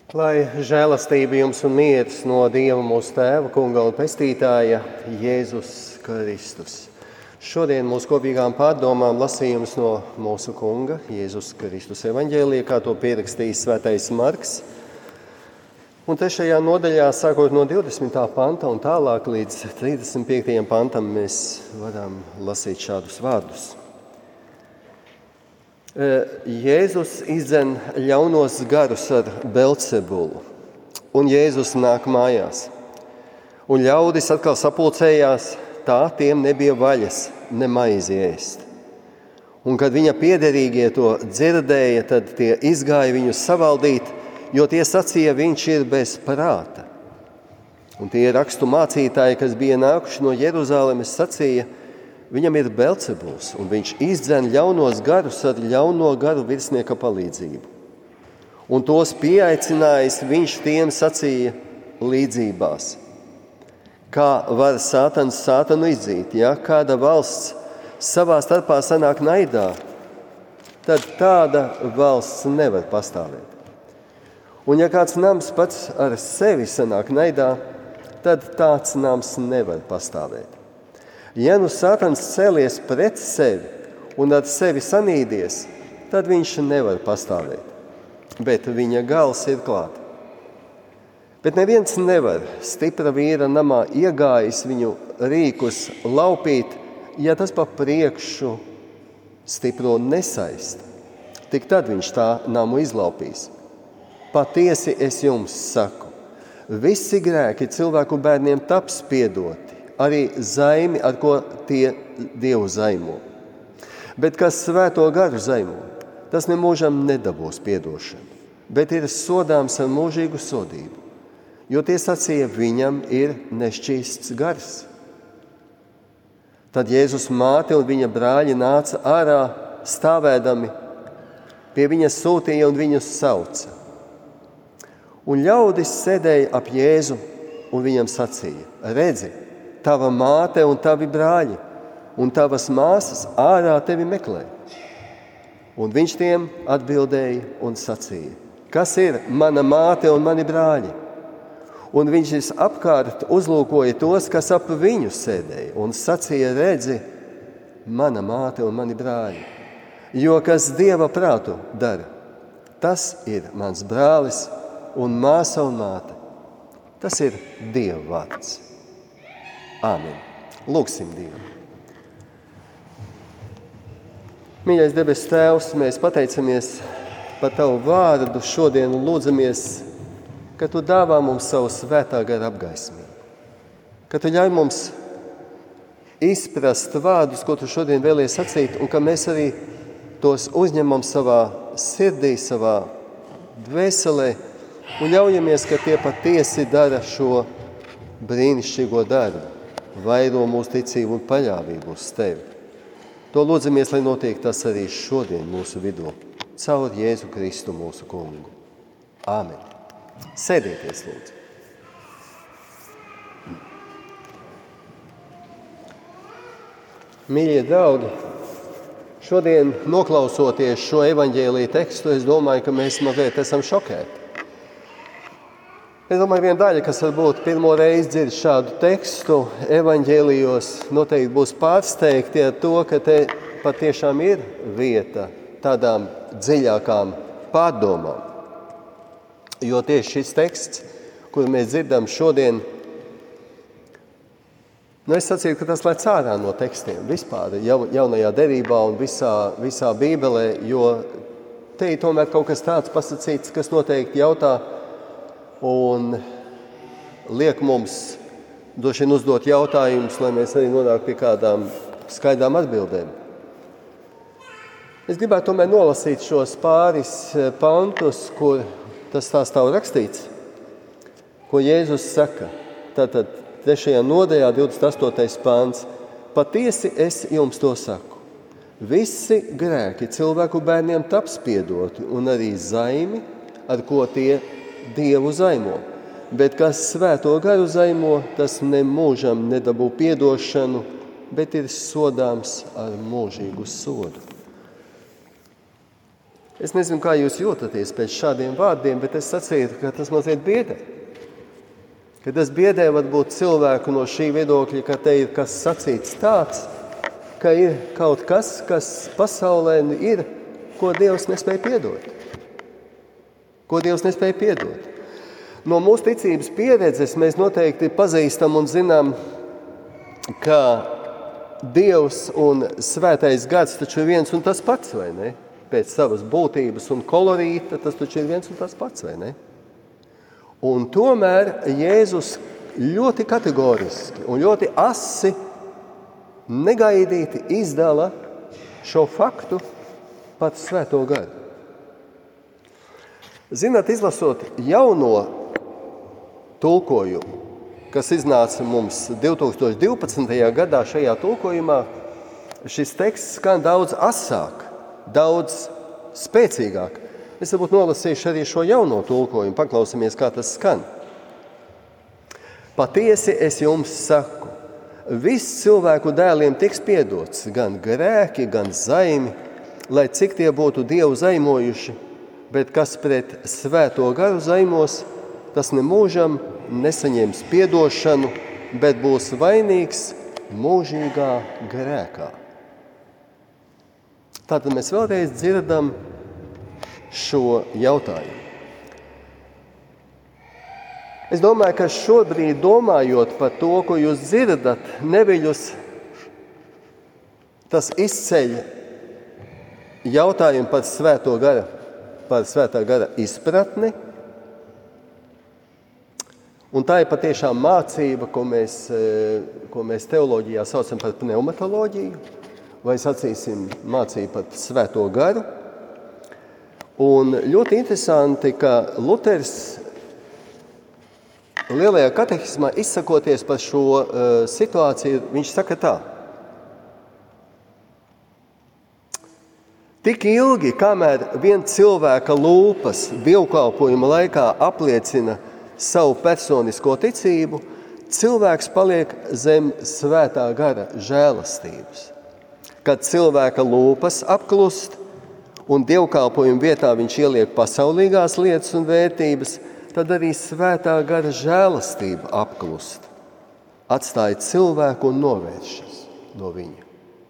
Lai žēlastība jums un miers no Dieva mūsu Tēva, Kunga un Pestītāja Jēzus Kristus. Šodien mūsu kopīgām pārdomām lasījums no mūsu Kunga Jēzus Kristus evaņģēlijā, kā to pierakstījis Svētais Marks. Un trešajā nodaļā, sākot no 20. panta un tālāk līdz 35. pantam, mēs varam lasīt šādus vārdus. Jēzus izdzen ļaunos garus ar Belcebulu, un Jēzus nāk mājās. Un ļaudis atkal sapulcējās, tā tiem nebija vaļas ne maizi ēst. Un kad viņa piederīgie to dzirdēja, tad tie izgāja viņu savaldīt, jo tie sacīja, viņš ir bez prāta. Un tie rakstu mācītāji, kas bija nākuši no Jeruzalemes, sacīja, viņam ir Belcebuls, un viņš izdzen ļaunos garus ar ļauno garu virsnieka palīdzību. Un tos pieaicinājis, viņš tiem sacīja līdzībās. Kā var sātans sātanu izdzīt? Ja kāda valsts savā starpā sanāk naidā, tad tāda valsts nevar pastāvēt. Un ja kāds nams pats ar sevi sanāk naidā, tad tāds nams nevar pastāvēt. Ja nu sātans cēlies pret sevi un ar sevi sanīdies, tad viņš nevar pastāvēt, bet viņa gals ir klāt. Bet neviens nevar stipra vīra namā iegājis viņu rīkus laupīt, ja tas pa priekšu stipro nesaista. Tik tad viņš tā namu izlaupīs. Patiesi es jums saku, visi grēki cilvēku bērniem taps piedoti, arī zaimi, ar ko tie Dievu zaimo. Bet kas svēto garu zaimo, tas nemūžam nedabūs piedošanu, bet ir sodāms ar mūžīgu sodību, jo tie sacīja, viņam ir nešķīsts gars. Tad Jēzus māte un viņa brāļi nāca ārā stāvēdami, pie viņa sūtīja un viņus sauca. Un ļaudis sēdēja ap Jēzu un viņam sacīja, redzi, tava māte un tavi brāļi, un tavas māsas ārā tevi meklē. Un viņš tiem atbildēja un sacīja, kas ir mana māte un mani brāļi? Un viņš apkārt uzlūkoja tos, kas ap viņu sēdēja, un sacīja, redzi, mana māte un mani brāļi. Jo kas Dieva prātu dara, tas ir mans brālis un māsa un māte. Tas ir Dieva vārds. Āmen. Lūgsim Dievu. Mīļais debes Tēvs, mēs pateicamies par Tavu vārdu šodien un lūdzamies, ka Tu dāvā mums savu svētā gara apgaismību. Ka Tu ļauj mums izprast vārdus, ko Tu šodien vēlies sacīt, un ka mēs arī tos uzņemam savā sirdī, savā dvēselē, un ļaujamies, ka tie patiesi dara šo brīnišķīgo darbu. Vairo mūsu ticību un paļāvību uz Tevi. To lūdzamies, lai notiek tas arī šodien mūsu vidū, caur Jēzu Kristu mūsu Kungu. Āmen. Sēdieties, lūdzu. Mīļie draugi, šodien noklausoties šo evaņģēlija tekstu, es domāju, ka mēs mazliet esam šokēti. Es domāju, viena daļa, kas varbūt pirmo reizi dzird šādu tekstu evaņģēlijos, noteikti būs pārsteigti ar to, ka te patiešām ir vieta tādām dziļākām pārdomām. Jo tieši šis teksts, kuru mēs dzirdam šodien, es sacītu, ka tas lec ārā no tekstiem vispār, jaunajā derībā un visā Bībelē, jo te ir tomēr kaut kas tāds pasacīts, kas noteikti jautā, un liek mums droši vien uzdot jautājumus, lai mēs arī nonāktu pie kādām skaidrām atbildēm. Es gribētu tomēr nolasīt šos pāris pantus, kur tas tā stāv rakstīts, ko Jēzus saka. Tātad 3. nodaļā 28. pants. Patiesi es jums to saku. Visi grēki cilvēku bērniem taps piedoti, un arī zaimi, ar ko tie Dievu zaimo, bet kas svēto garu zaimo, tas nemūžam nedabū piedošanu, bet ir sodāms ar mūžīgu sodu. Es nezinu, kā jūs jūtaties pēc šādiem vārdiem, bet es sacītu, ka tas mazliet biedē. Ka tas biedē varbūt cilvēku no šī viedokļa, ka te ir kas sacīts tāds, ka ir kaut kas, kas pasaulē ir, ko Dievs nespēja piedot. Ko Dievs nespēja piedot. No mūsu ticības pieredzes mēs noteikti pazīstam un zinām, ka Dievs un Svētais Gars taču ir viens un tas pats, vai ne? Pēc savas būtības un kolorīta tas taču ir viens un tas pats, vai ne? Un tomēr Jēzus ļoti kategoriski un ļoti asi negaidīti izdala šo faktu par Svēto Garu. Zināt, izlasot jauno tulkojumu, kas iznāca mums 2012. gadā šajā tulkojumā, šis teksts skan daudz asāk, daudz spēcīgāk. Es varbūt nolasīšu arī šo jauno tulkojumu, paklausāmies, kā tas skan. Patiesi es jums saku, viss cilvēku dēliem tiks piedots, gan grēki, gan zaimi, lai cik tie būtu Dievu zaimojuši, bet kas pret Svēto Garu zaimos, tas nemūžam nesaņems piedošanu, bet būs vainīgs mūžīgā grēkā. Tātad mēs vēlreiz dzirdam šo jautājumu. Es domāju, ka šobrīd domājot par to, ko jūs dzirdat, neviļus tas izceļ jautājumu par Svēto Garu, par Svētā Gara izpratni. Un tā ir patiešām mācība, ko mēs teoloģijā saucam par pneumatoloģiju, vai sacīsim mācību par Svēto Garu. Un ļoti interesanti, ka Luters Lielajā katehismā izsakoties par šo situāciju, viņš saka tā. Tik ilgi, kamēr vien cilvēka lūpas dievkalpojuma laikā apliecina savu personisko ticību, cilvēks paliek zem Svētā Gara žēlastības. Kad cilvēka lūpas apklust un dievkalpojuma vietā viņš ieliek pasaulīgās lietas un vērtības, tad arī Svētā Gara žēlastība apklust, atstāja cilvēku un novēršas no viņa.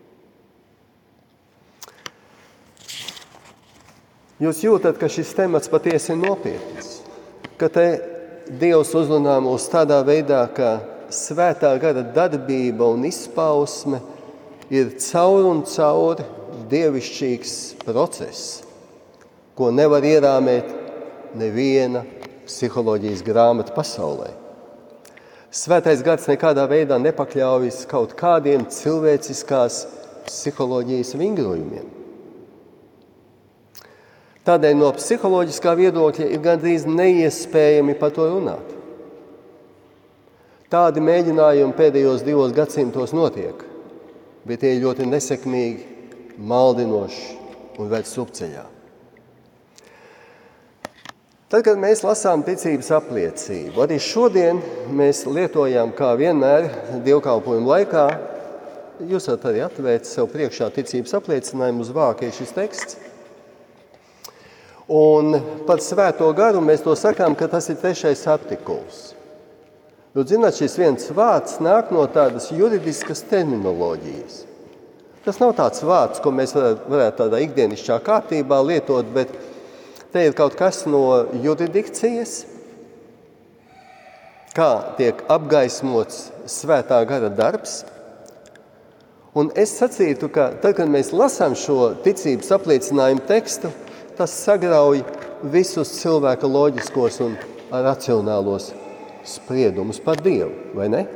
Jūs jūtat, ka šis temats patiesi ir nopietns, ka te Dievs uzrunā mūs tādā veidā, ka Svētā Gara darbība un izpausme ir caur un caur dievišķīgs process, ko nevar ierāmēt neviena psiholoģijas grāmata pasaulē. Svētais Gars nekādā veidā nepakļaujas kaut kādiem cilvēciskās psiholoģijas vingrojumiem. Tādēļ no psiholoģiskā viedokļa ir gandrīz neiespējami par to runāt. Tādi mēģinājumi pēdējos 2 gadsimtos notiek, bet tie ir ļoti nesekmīgi, maldinoši un ved supceļā. Tad, kad mēs lasām ticības apliecību, arī šodien mēs lietojam, kā vienmēr, dievkalpojuma laikā, jūs varat arī atvērt sev priekšā ticības apliecinājumu uz vāka ir šis teksts. Un par Svēto Garu mēs to sakām, ka tas ir 3. artikuls. Jūs zināt, šis viens vārds nāk no tādas juridiskas terminoloģijas. Tas nav tāds vārds, ko mēs varētu tādā ikdienišķā kārtībā lietot, bet te ir kaut kas no juridikcijas, kā tiek apgaismots Svētā Gara darbs. Un es sacītu, ka tad, kad mēs lasām šo ticības apliecinājumu tekstu, tas sagrauj visus cilvēka loģiskos un racionālos spriedumus par Dievu, vai ne?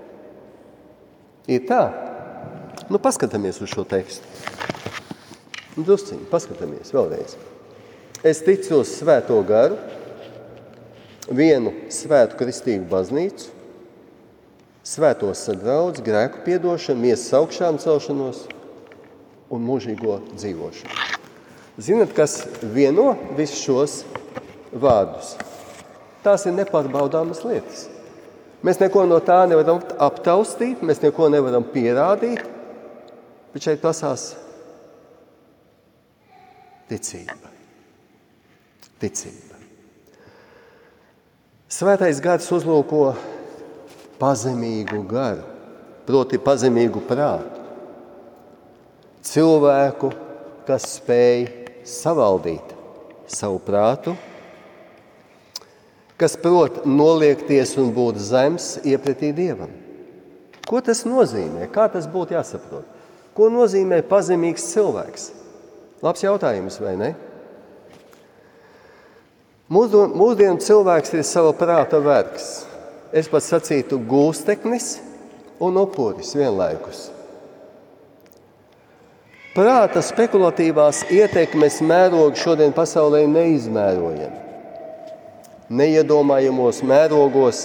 Ir tā. Nu, paskatāmies uz šo tekstu. Drusciņi, paskatāmies vēlreiz. Es ticu uz Svēto Garu, vienu svētu kristīgu baznīcu, svēto sadraudzi, grēku piedošanu, miesas augšām celšanos un mūžīgo dzīvošanu. Zinat, kas vieno visus šos vārdus? Tās ir nepārbaudāmas lietas. Mēs neko no tā nevaram aptaustīt, mēs neko nevaram pierādīt, bet šeit pasās ticība. ticība. Svētais gars uzlūko pazemīgu garu, proti pazemīgu prātu. Cilvēku, kas spēj savaldīt savu prātu, kas prot noliekties un būt zems iepretī Dievam. Ko tas nozīmē? Kā tas būtu jāsaprot? Ko nozīmē pazemīgs cilvēks? Labs jautājums, vai ne? Mūsdienu cilvēks ir sava prāta vergs. Es pat sacītu gūsteknis un upuris vienlaikus. Prāta spekulatīvās ietekmes mērogi šodien pasaulē neizmērojami. Neiedomājamos mērogos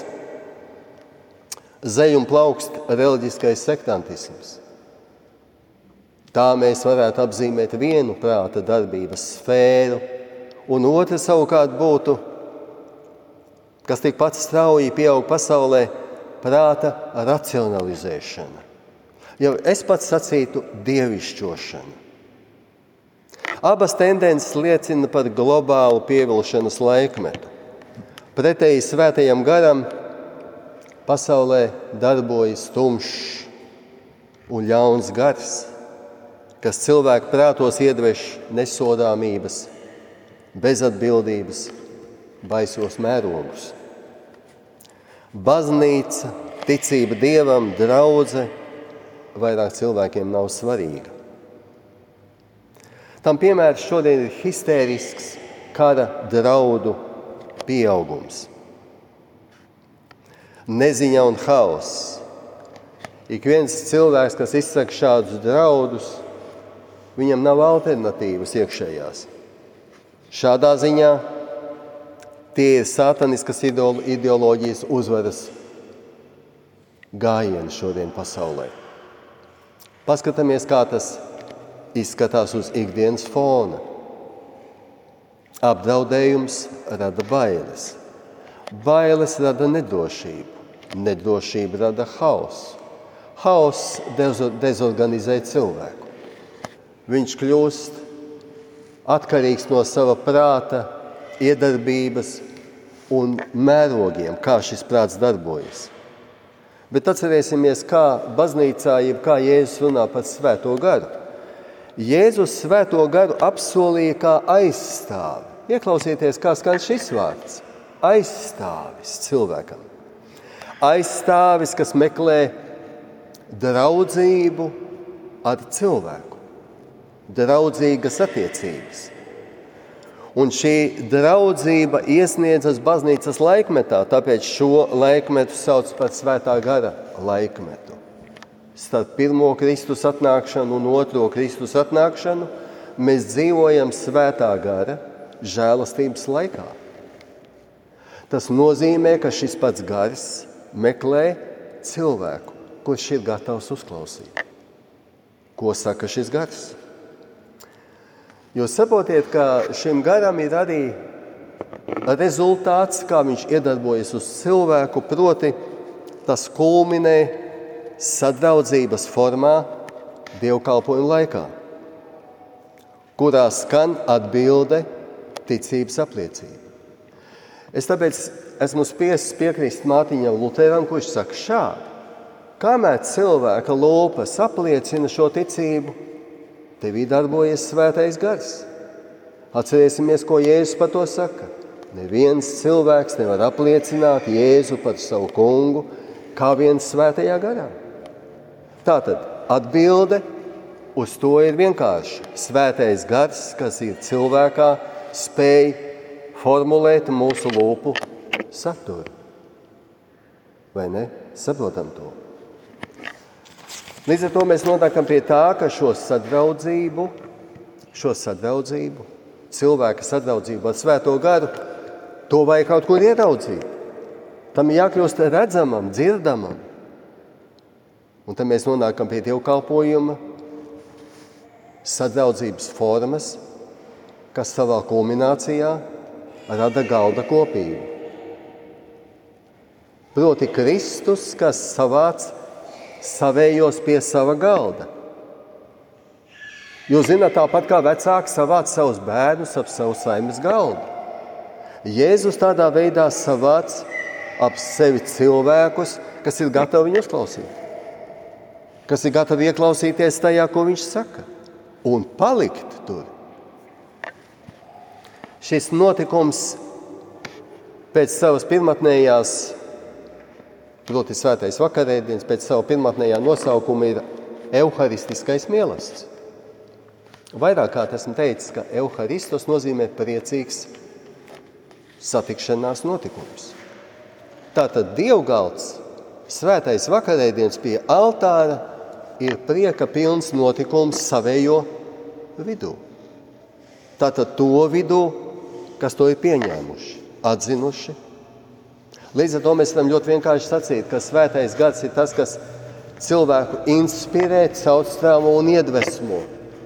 zej un plaukst reliģiskais sektantisms. Tā mēs varētu apzīmēt vienu prāta darbības sfēru, un otra savukārt būtu, kas tikpat strauji pieaug pasaulē, prāta racionalizēšana. Jau es pats sacītu dievišķošana. Abas tendences liecina par globālu pievilšanas laikmetu. Pretēji svētajam garam pasaulē darbojas tumšs un ļauns gars, kas cilvēku prātos iedveš nesodāmības, bezatbildības, baisos mērogus. Baznīca, ticība Dievam, draudze vairāk cilvēkiem nav svarīga. Tam piemērs šodien ir histērisks kara draudu pieaugums. Neziņa un hauss. Ik viens cilvēks, kas izsaka šādus draudus, viņam nav alternatīvas iekšējās. Šādā ziņā tie ir sataniskas ideoloģijas uzvaras gājieni šodien pasaulē. Paskatāmies, kā tas izskatās uz ikdienas fona. Apdraudējums rada bailes. Bailes rada nedrošību. Nedrošība rada hausu. Hauss dezorganizē cilvēku. Viņš kļūst atkarīgs no sava prāta, iedarbības un mērogiem, kā šis prāts darbojas. Bet atcerēsimies, kā baznīcā, jeb kā Jēzus runā par svēto garu. Jēzus svēto garu apsolīja kā aizstāvi. Ieklausieties, kā skan šis vārds. Aizstāvis cilvēkam. Aizstāvis, kas meklē draudzību ar cilvēku. Draudzīgas attiecības. Un šī draudzība iesniedzas baznīcas laikmetā, tāpēc šo laikmetu sauc par svētā gara laikmetu. Starp pirmo Kristus atnākšanu un otro Kristus atnākšanu mēs dzīvojam svētā gara žēlastības laikā. Tas nozīmē, ka šis pats gars meklē cilvēku, kurš ir gatavs uzklausīt. Ko saka šis gars? Jūs saprotiet, ka šim garam ir arī rezultāts, kā viņš iedarbojas uz cilvēku, proti tas kulminē sadraudzības formā dievkalpojuma laikā, kurā skan atbilde ticības apliecība. Es tāpēc esmu spiests piekrist Mārtiņam Luteram, kurš saka šādi: kamēr cilvēka lūpas apliecina šo ticību, tevī darbojas svētais gars. Atcerēsimies, ko Jēzus par to saka. Neviens cilvēks nevar apliecināt Jēzu par savu kungu, kā viens svētajā garā. Tātad atbilde uz to ir vienkārši. Svētais gars, kas ir cilvēkā, spēj formulēt mūsu lūpu saturu. Vai ne? Saprotam to. Līdz ar to mēs nonākam pie tā, ka šo sadraudzību, cilvēka sadraudzību ar svēto garu, to vajag kaut kur ieraudzīt. Tam jākļūst redzamam, dzirdamam. Un tad mēs nonākam pie dievkalpojuma sadraudzības formas, kas savā kulminācijā rada galda kopību. Proti Kristus, kas savāc savējos pie sava galda. Jūs zināt, tāpat kā vecāki savāc savus bērnus ap savu saimes galdu. Jēzus tādā veidā savāc ap sevi cilvēkus, kas ir gatavi viņu uzklausīt, kas ir gatavi ieklausīties tajā, ko viņš saka, un palikt tur. Šis notikums pēc savas pirmatnējās, proti svētais vakarēdienas, pēc savu pirmatnējā nosaukuma ir euharistiskais mielasts. Vairāk kārt esmu teicis, ka euharistos nozīmē priecīgs satikšanās notikums. Tātad dievgalds, svētais vakarēdienas pie altāra ir prieka pilns notikums savējo vidū. Tātad to vidū, kas to ir pieņēmuši, atzinuši. Līdz ar to mēs varam ļoti vienkārši sacīt, ka svētais gars ir tas, kas cilvēku inspirē, caurstrāvo un iedvesmo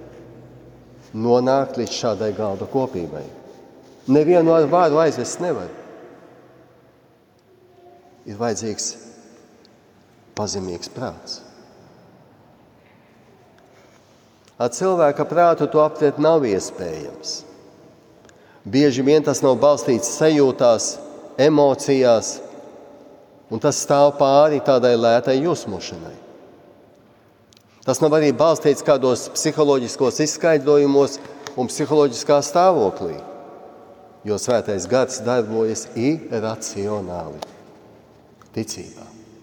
nonākt līdz šādai galda kopībai. Nevienu ar vārdu aizvest nevar. Ir vajadzīgs pazemīgs prāts. Ar cilvēka prātu to aptvert nav iespējams. Bieži vien tas nav balstīts sajūtās, emocijās, un tas stāv pāri tādai lētai jūsmošanai. Tas nav arī balstīts kādos psiholoģiskos izskaidrojumos un psiholoģiskā stāvoklī, jo svētais gars darbojas iracionāli, ticībā.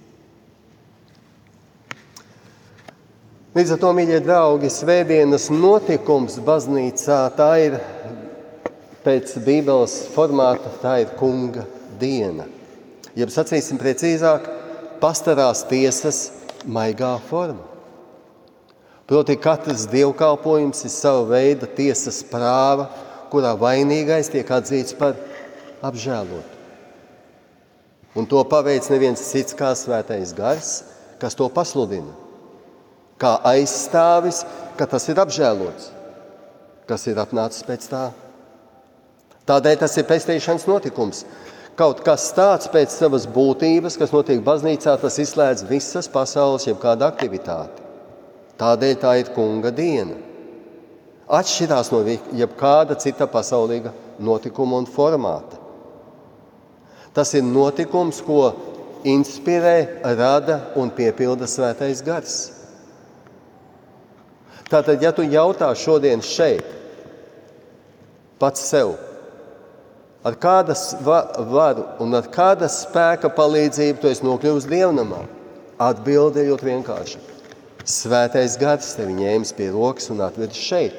Līdz ar to, mīļie draugi, svētdienas notikums baznīcā, tā ir pēc Bībeles formāta, tā ir kunga diena. Jeb sacīsim precīzāk, pastarās tiesas maigā forma. Proti, katrs dievkalpojums ir sava veida tiesas prāva, kurā vainīgais tiek atzīts par apžēlotu. Un to paveic neviens cits kā svētais gars, kas to pasludina. Kā aizstāvis, ka tas ir apžēlots, kas ir atnācis pēc tā. Tādēļ tas ir pestīšanas notikums. Kaut kas tāds pēc savas būtības, kas notiek baznīcā, tas izslēdz visas pasaules jebkāda aktivitāti. Tādēļ tā ir kunga diena. Atšķirās no jebkāda cita pasaulīga notikuma un formāta. Tas ir notikums, ko inspirē, rada un piepilda svētais gars. Tātad, ja tu jautā šodien šeit pats sev, ar kādas varu un ar kādas spēka palīdzību tu esi nokļuvis dievnamā, atbilde ir ļoti vienkārša. Svētais gars tevi ņēmis pie rokas un atvedis šeit.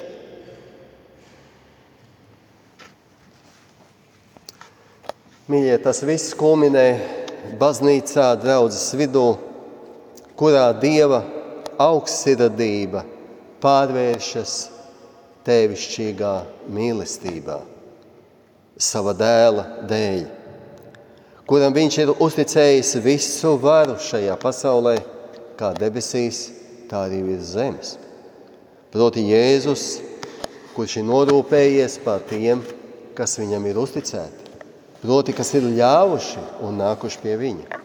Mīļie, tas viss kulminē baznīcā, draudzes vidū, kurā Dieva augstsirdība pārvēršas tēvišķīgā mīlestībā sava dēla dēļ, kuram viņš ir uzticējis visu varu šajā pasaulē, kā debesīs, tā arī virs zemes. Proti Jēzus, kurš ir norūpējies par tiem, kas viņam ir uzticēti. Proti, kas ir ļāvuši un nākuši pie viņa.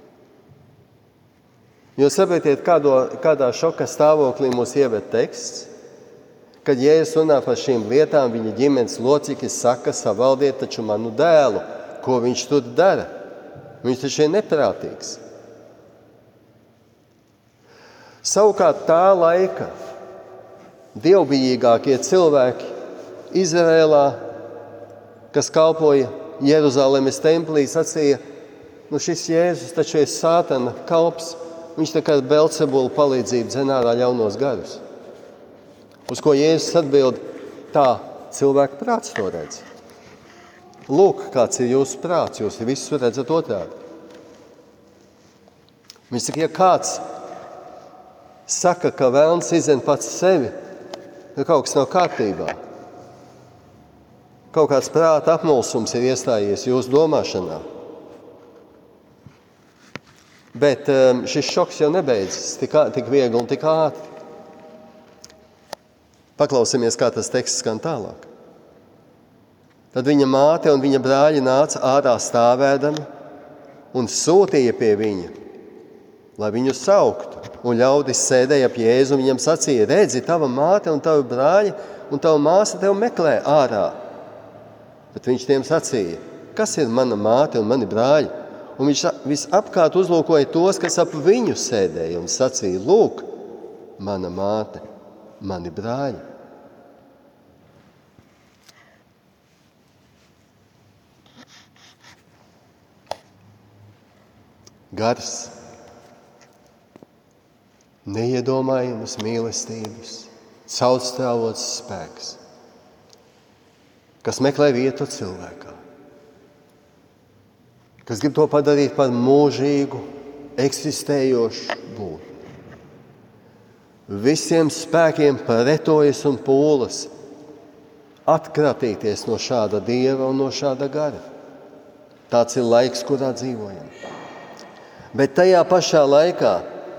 Jo saprotiet, kādā šoka stāvoklī mūs ieved teksts, kad Jēzus runā par šīm lietām, viņa ģimenes locekļi saka, savaldiet taču manu dēlu, ko viņš tur dara. Viņš taču ir neprātīgs. Savukārt tā laika dievbijīgākie cilvēki Izrēlā, kas kalpoja Jeruzalemes templī, sacīja, šis Jēzus taču ir sātana kalps, viņš tā kā Belcebula palīdzību dzen ārā ļaunos garus. Uz ko Jēzus atbild, tā cilvēka prāts to redz. Lūk, kāds ir jūsu prāts, jūs visu redzat otrādi. Viņš saka, ja kāds saka, ka velns izdzen pats sevi, tad kaut kas nav kārtībā. Kaut kāds prāta apmulsums ir iestājies jūsu domāšanā. Bet šis šoks jau nebeidzas tik viegli un tik ātri. Paklausīsimies, kā tas teksts skan tālāk. Tad viņa māte un viņa brāļi nāca ārā stāvēdami un sūtīja pie viņa, lai viņu sauktu. Un ļaudis sēdēja ap Jēzu un viņam sacīja, redzi, tava māte un tavi brāļi un tava māsa tev meklē ārā. Bet viņš tiem sacīja, kas ir mana māte un mani brāļi. Un viņš visapkārt uzlūkoja tos, kas ap viņu sēdēja un sacīja, lūk, mana māte, mani brāļi. Gars, neiedomājamas mīlestības, caurstrāvots spēks, kas meklē vietu cilvēkā, kas grib to padarīt par mūžīgu, eksistējošu būtni. Visiem spēkiem pretojas un pūlas atkratīties no šāda dieva un no šāda gara. Tāds ir laiks, kurā dzīvojam. Bet tajā pašā laikā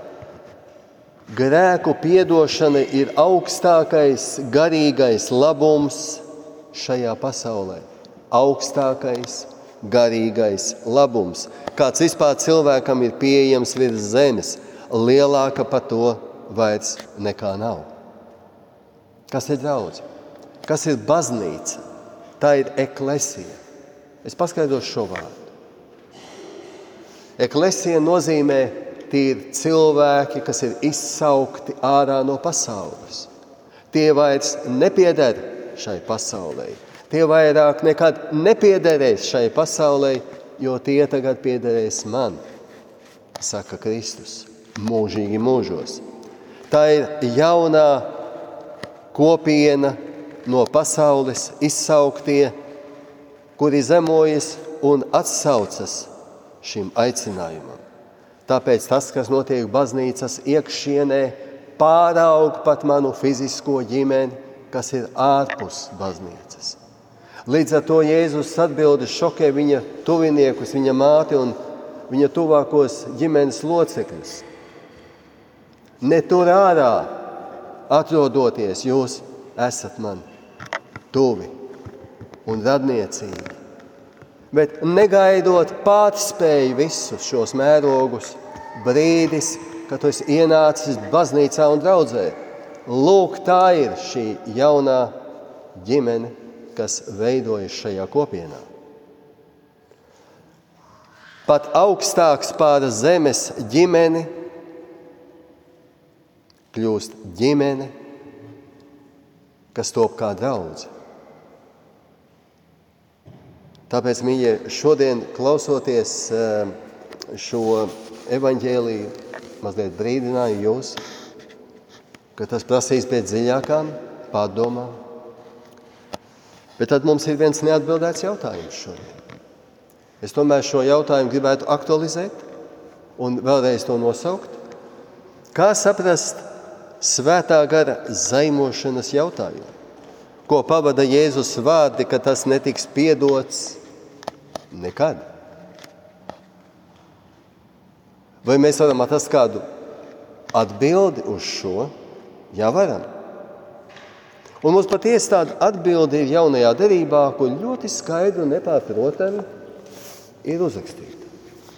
grēku piedošana ir augstākais garīgais labums šajā pasaulē. Augstākais garīgais labums, kāds vispār cilvēkam ir pieejams virs zemes, lielāka par to vairs nekā nav. Kas ir draudze? Kas ir baznīca? Tā ir eklesija. Es paskaidrošu šo vārdu. Eklesija nozīmē tīri cilvēki, kas ir izsaukti ārā no pasaules. Tie vairs nepieder šai pasaulē. Tie vairāk nekad nepiederēs šai pasaulē, jo tie tagad piederēs man, saka Kristus, mūžīgi mūžos. Tā ir jaunā kopiena no pasaules izsauktie, kuri zemojas un atsaucas šim aicinājumam. Tāpēc tas, kas notiek baznīcas iekšienē, pāraug pat manu fizisko ģimeni, kas ir ārpus baznīcas. Līdz ar to Jēzus atbildes šokē viņa tuviniekus, viņa māti un viņa tuvākos ģimenes locekļus. Ne tur ārā atrodoties, jūs esat man tuvi un radniecīgi. Bet negaidot pārspēju visus šos mērogus, brīdis, kad tu esi ienācis baznīcā un draudzē. Lūk, tā ir šī jaunā ģimene, kas veidojas šajā kopienā. Pat augstāks pār zemes ģimeni kļūst ģimene, kas top kā draudze. Tāpēc, mīļie, šodien klausoties šo evaņģēliju, mazliet brīdināju jūs, ka tas prasīs pēc dziļākām pārdomām. Bet tad mums ir viens neatbildēts jautājums šodien. Es tomēr šo jautājumu gribētu aktualizēt un vēlreiz to nosaukt. Kā saprast svētā gara zaimošanas jautājumu? Ko pavada Jēzus vārdi, ka tas netiks piedots nekad? Vai mēs varam atrast kādu atbildi uz šo? Jā, varam. Un mums patiesi tāda atbilde ir jaunajā derībā, kur ļoti skaidri un nepārprotami ir uzrakstīta.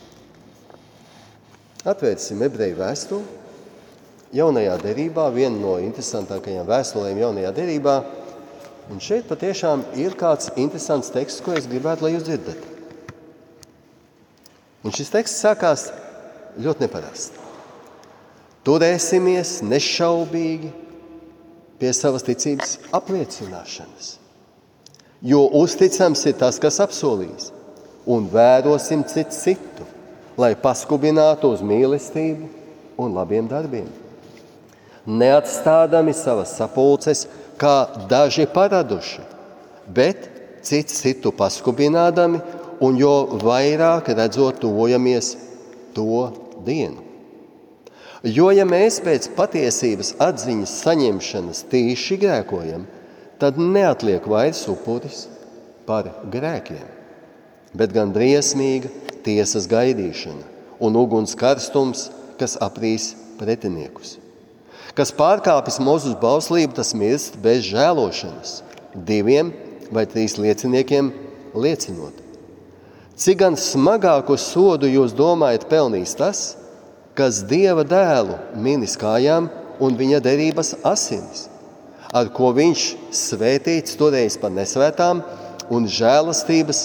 Atvērsim Ebreju vēstuli. Jaunajā derībā, viena no interesantākajām vēstulēm jaunajā derībā. Un šeit patiešām ir kāds interesants teksts, ko es gribētu, lai jūs dzirdat. Un šis teksts sākās ļoti neparasti. Turēsimies nešaubīgi pie savas ticības apliecināšanas. Jo uzticams ir tas, kas apsolīs, un vērosim citu, lai paskubinātu uz mīlestību un labiem darbiem. Neatstādami savas sapulces, kā daži paraduši, bet cits citu paskubinādami, un jo vairāk redzot tuvojamies to dienu. Jo, ja mēs pēc patiesības atziņas saņemšanas tīši grēkojam, tad neatliek vairs upuris par grēkiem, bet gan briesmīga tiesas gaidīšana un uguns karstums, kas aprīs pretiniekus. Kas pārkāpis mūsu bauslību, tas mirst bez žēlošanas, 2 vai 3 lieciniekiem liecinot. Cik gan smagāku sodu jūs domājat pelnīs tas, kas Dieva dēlu minis kājām un viņa derības asinis, ar ko viņš svētīts turējis par nesvētām un žēlastības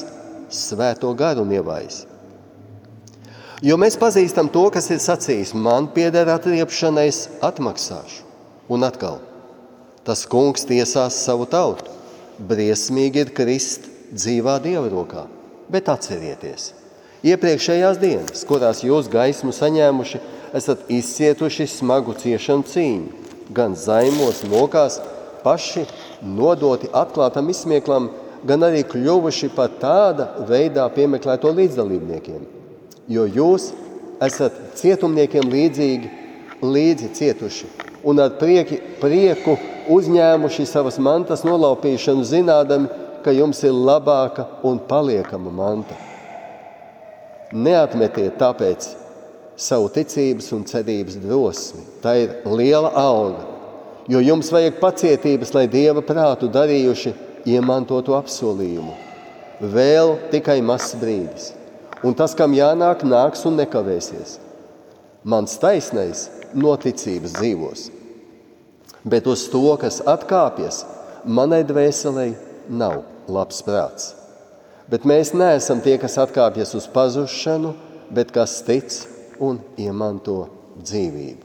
Svēto garu un ievaisi. Jo mēs pazīstam to, kas ir sacījis, man pieder atriepšana, es atmaksāšu. Un atkal, tas kungs tiesās savu tautu. Briesmīgi ir krist dzīvā Dieva rokā. Bet atcerieties, iepriekšējās dienas, kurās jūs gaismu saņēmuši, esat izcietuši smagu ciešanu cīņu, gan zaimos, mokās, paši nodoti atklātam izsmieklam, gan arī kļuvuši par tāda veidā piemeklēto līdzdalībniekiem. Jo jūs esat cietumniekiem līdzi cietuši un ar prieku uzņēmuši savas mantas nolaupīšanu, zinādami, ka jums ir labāka un paliekama manta. Neatmetiet tāpēc savu ticības un cerības drosmi. Tā ir liela alga, jo jums vajag pacietības, lai Dieva prātu darījuši iemantotu apsolījumu. Vēl tikai mazs brīdis, un tas, kam jānāk, nāks un nekavēsies. Mans taisnais no ticības dzīvos, bet uz to, kas atkāpjas, manai dvēselei nav labs prāts. Bet mēs neesam tie, kas atkāpjas uz pazušanu, bet kas tic un iemanto dzīvību.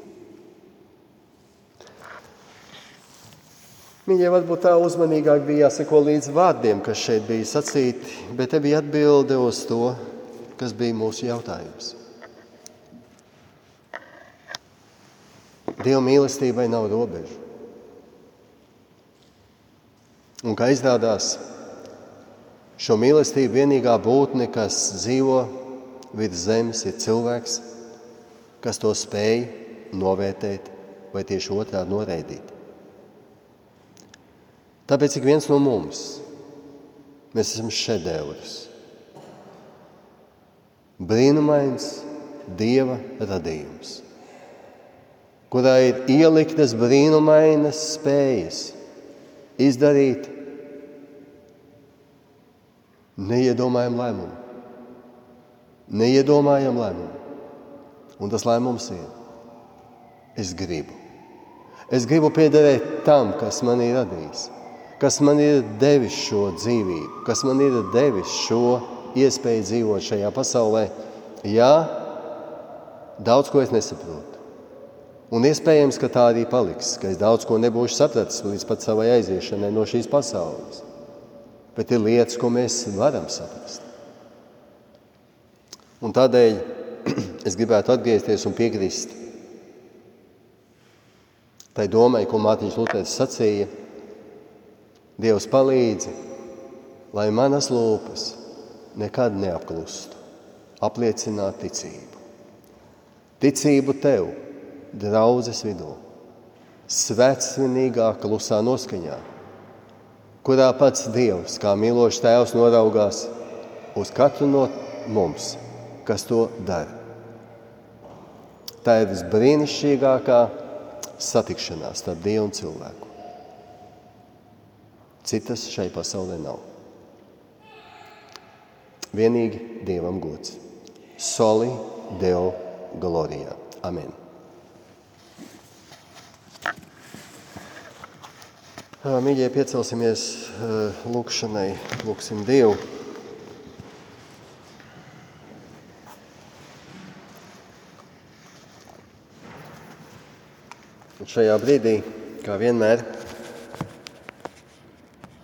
Viņai varbūt tā uzmanīgāk bija jāseko līdz vārdiem, kas šeit bija sacīti, bet te bija atbilde uz to, kas bija mūsu jautājums. Dieva mīlestībai nav robežu. Un kā izrādās, šo mīlestību vienīgā būtne, kas dzīvo virs zemes, ir cilvēks, kas to spēj novērtēt vai tieši otrādi noraidīt. Tāpēc ik viens no mums, mēs esam šedevrs. Brīnumains Dieva radījums, kurā ir ieliktas brīnumainas spējas izdarīt neiedomājam lēmumu. Un tas lēmums ir: es gribu. Es gribu piederēt tam, kas man ir radījis, kas man ir devis šo dzīvību, kas man ir devis šo iespēju dzīvot šajā pasaulē. Jā, daudz ko es nesaprotu. Un iespējams, ka tā arī paliks, ka es daudz ko nebūšu sapratis līdz pat savai aiziešanai no šīs pasaules. Bet ir lietas, ko mēs varam saprast. Un tādēļ es gribētu atgriezties un piekrist tai domai, ko Mārtiņš Luteris sacīja: Dievs palīdzi, lai manas lūpas nekad neapklustu, apliecināt ticību. Ticību tev, draudzes vidū, svētsvinīgā klusā noskaņā, kurā pats Dievs, kā mīlošs tēvs, noraugās uz katru no mums, kas to dara. Tā ir visbrīnišķīgākā satikšanās starp Dievu un cilvēku. Citas šai pasaulē nav. Vienīgi Dievam gods. Soli Deo glorijā. Amen. Mīļie, piecelsimies lūkšanai, lūksim Dievu. Un šajā brīdī, kā vienmēr,